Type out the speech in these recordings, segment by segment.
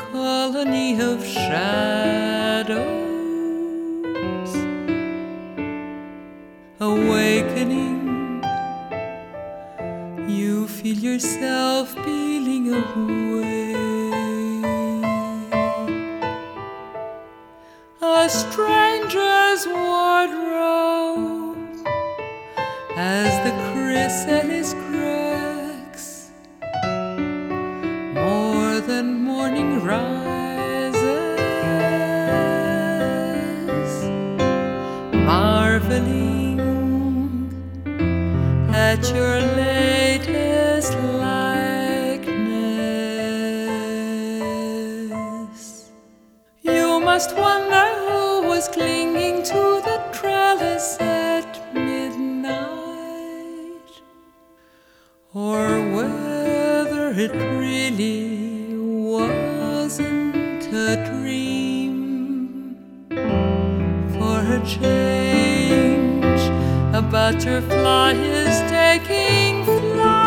colony of shadows, awakening, you feel yourself peeling away. A stranger's wardrobe as the chrysalis cracks, more than morning rises, marveling at your latest likeness. You must wonder who was clinging to the trellis at midnight, or whether it really wasn't a dream. For a change, a butterfly is taking flight.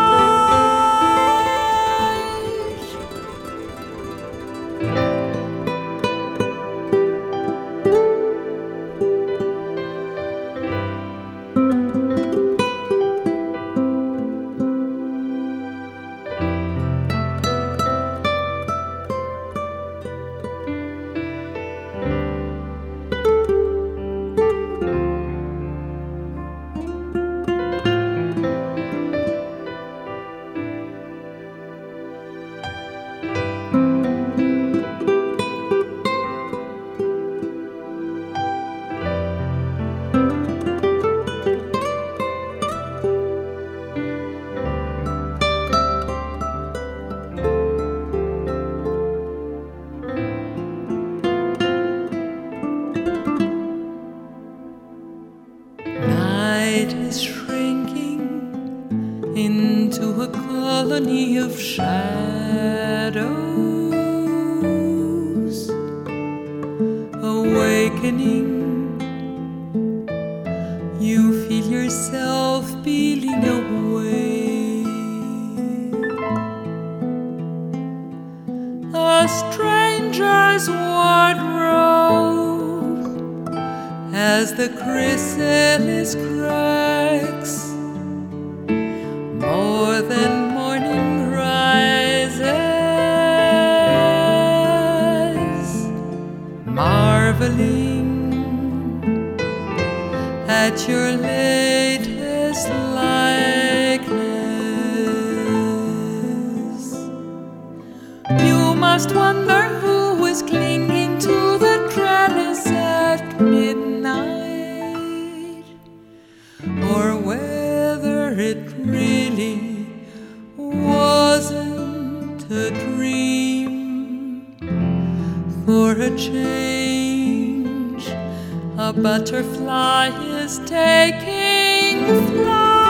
Night is shrinking into a colony of shadows, awakening, you feel yourself peeling away. A stranger's wardrobe as the chrysalis cracks, more than morning rises, marveling at your latest likeness. You must wonder who is clinging to the trellis at midnight, or whether it really wasn't a dream. For a change, a butterfly is taking flight.